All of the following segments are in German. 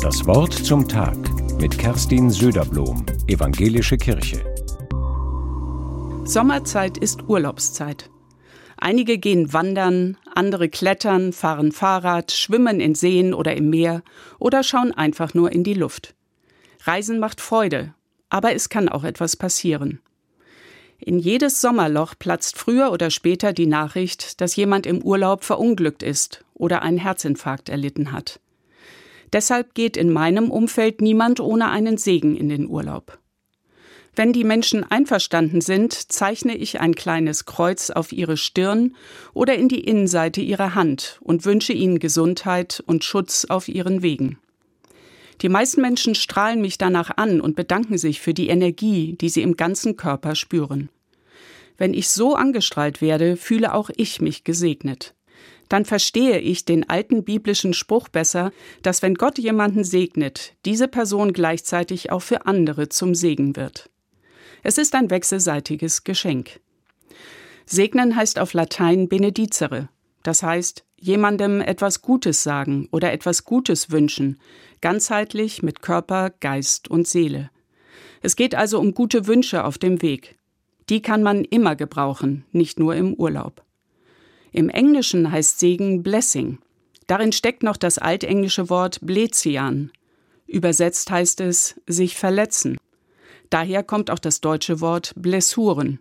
Das Wort zum Tag mit Kerstin Söderblom, Evangelische Kirche. Sommerzeit ist Urlaubszeit. Einige gehen wandern, andere klettern, fahren Fahrrad, schwimmen in Seen oder im Meer oder schauen einfach nur in die Luft. Reisen macht Freude, aber es kann auch etwas passieren. In jedes Sommerloch platzt früher oder später die Nachricht, dass jemand im Urlaub verunglückt ist oder einen Herzinfarkt erlitten hat. Deshalb geht in meinem Umfeld niemand ohne einen Segen in den Urlaub. Wenn die Menschen einverstanden sind, zeichne ich ein kleines Kreuz auf ihre Stirn oder in die Innenseite ihrer Hand und wünsche ihnen Gesundheit und Schutz auf ihren Wegen. Die meisten Menschen strahlen mich danach an und bedanken sich für die Energie, die sie im ganzen Körper spüren. Wenn ich so angestrahlt werde, fühle auch ich mich gesegnet. Dann verstehe ich den alten biblischen Spruch besser, dass wenn Gott jemanden segnet, diese Person gleichzeitig auch für andere zum Segen wird. Es ist ein wechselseitiges Geschenk. Segnen heißt auf Latein benedicere, das heißt jemandem etwas Gutes sagen oder etwas Gutes wünschen, ganzheitlich mit Körper, Geist und Seele. Es geht also um gute Wünsche auf dem Weg. Die kann man immer gebrauchen, nicht nur im Urlaub. Im Englischen heißt Segen Blessing. Darin steckt noch das altenglische Wort Bläzian. Übersetzt heißt es sich verletzen. Daher kommt auch das deutsche Wort Blessuren.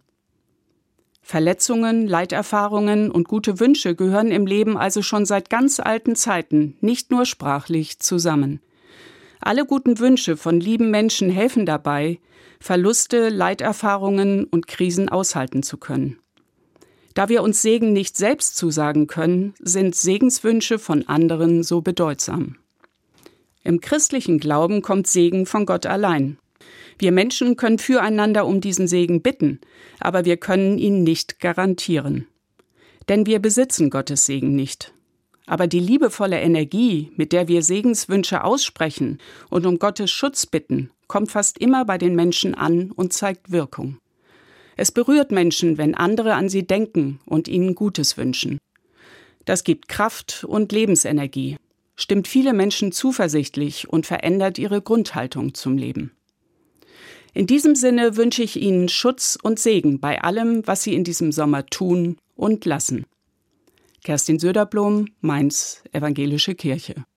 Verletzungen, Leiterfahrungen und gute Wünsche gehören im Leben also schon seit ganz alten Zeiten, nicht nur sprachlich, zusammen. Alle guten Wünsche von lieben Menschen helfen dabei, Verluste, Leiterfahrungen und Krisen aushalten zu können. Da wir uns Segen nicht selbst zusagen können, sind Segenswünsche von anderen so bedeutsam. Im christlichen Glauben kommt Segen von Gott allein. Wir Menschen können füreinander um diesen Segen bitten, aber wir können ihn nicht garantieren. Denn wir besitzen Gottes Segen nicht. Aber die liebevolle Energie, mit der wir Segenswünsche aussprechen und um Gottes Schutz bitten, kommt fast immer bei den Menschen an und zeigt Wirkung. Es berührt Menschen, wenn andere an sie denken und ihnen Gutes wünschen. Das gibt Kraft und Lebensenergie, stimmt viele Menschen zuversichtlich und verändert ihre Grundhaltung zum Leben. In diesem Sinne wünsche ich Ihnen Schutz und Segen bei allem, was Sie in diesem Sommer tun und lassen. Kerstin Söderblom, Mainz, Evangelische Kirche.